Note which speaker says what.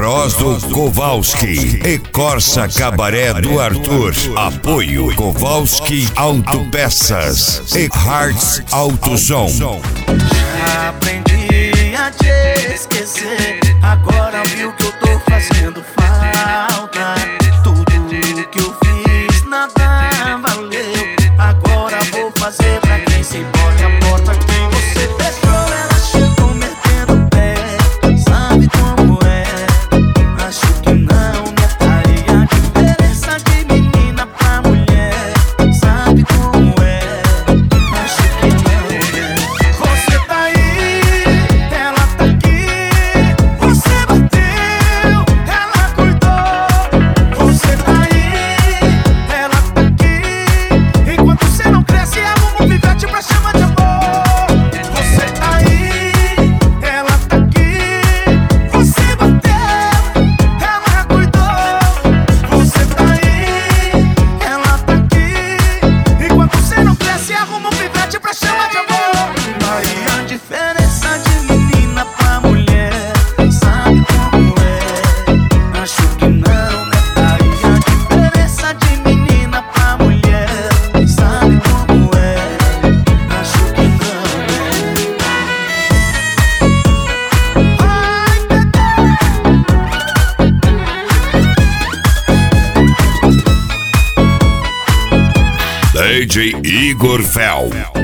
Speaker 1: Bros do Kowalski e Corsa Cabaré do Arthur. Apoio Kowalski Autopeças e Hearts Autosom.
Speaker 2: Já aprendi a te esquecer, agora viu que eu tô fazendo falta. Tudo que eu fiz nada valeu, agora vou fazer pra quem se importa. A porta que você fechou, ela chegou metendo o pé. Sabe como é? Acho que não notaria a diferença de menina pra mulher. Sabe como é? Acho que não é. Você tá aí, ela tá aqui. Você bateu, ela cuidou. Você tá aí, ela tá aqui. Enquanto você não cresce, arruma um pivete pra chamar de amor. Você tá aí, ela tá aqui. Você bateu, ela cuidou. Você tá aí, ela tá aqui. Enquanto você não cresce, arruma um pivete pra chamar de amor. Aí a diferença de menina pra mulher, sabe como é? Acho que não, né? Aí a diferença de menina pra mulher, sabe como é? Acho que não, né?
Speaker 1: DJ Igor Fel.